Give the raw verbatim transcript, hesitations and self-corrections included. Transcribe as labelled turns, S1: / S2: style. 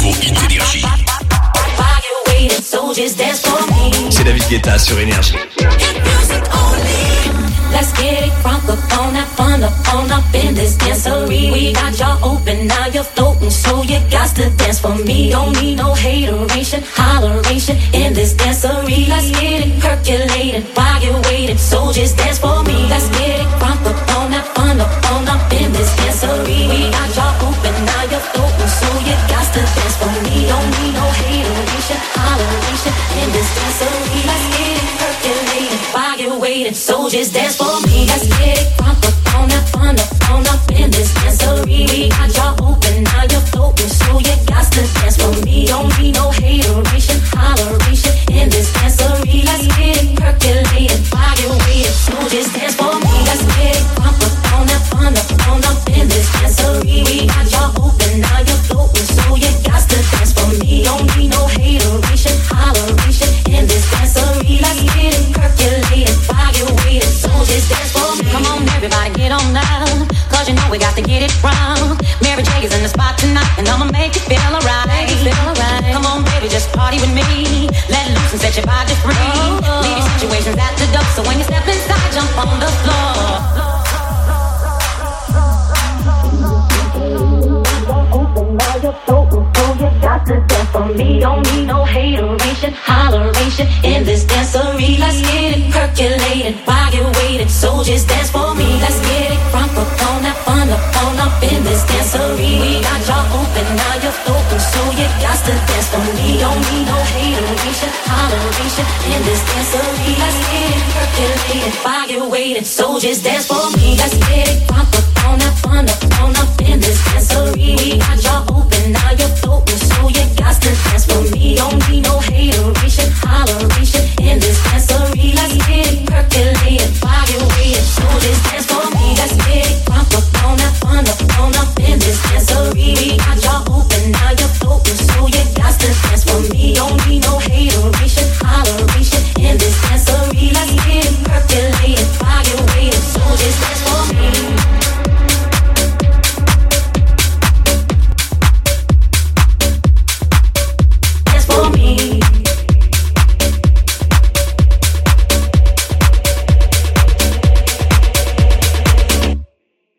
S1: C'est David Guetta sur Énergie.
S2: Let's get it crunk up on that fun up on up in this dancery. We got y'all open, now you're floating, so you got to dance for me. Don't need no hateration, holleration in this dancery. Let's get it percolated while you're waiting, so just dance for me. Let's get it crunk up on that fun up on up in this dancery. We got y'all open, now you're floating, so you got to dance for me. Don't need no hateration, holleration in this dancery. Let's get it percolated while you're waiting, so just dance for me. Let's get it crunk up on that fun up on up in this dancery. We got y'all open, now you're floating, so you got to dance for me. Don't need no hateration, holleration in this dancery. Let's get it percolated while you're waiting, so just dance for me. Let's get it crunk up on that fun up on up in this dancery. We got y'all open, now you're floating, so you got to dance for me. Don't need no hateration, holleration in this dancery. Let's get it percolated while you're waiting, so just dance for me. Come on, everybody, get on down, cause you know we got to get it wrong. Mary J is in the spot tonight, and I'ma make you feel alright. Feel alright. Come on, baby, just party with me. Let loose and set your body free. Oh, oh. Leave your situations at the door, so when you step inside, jump on the floor. You're floating, so you got to dance for me. Don't need no hateration, holleration in this dancery. Let's get it percolated while you're waiting, so just dance for me. Let's get it crunk up on that fun up on up in this dancery. We got y'all open, now you're floating, so you got to dance for me. Don't need no hateration, holleration in this dancery. Let's get it percolated while you're waiting, so just dance for me. Let's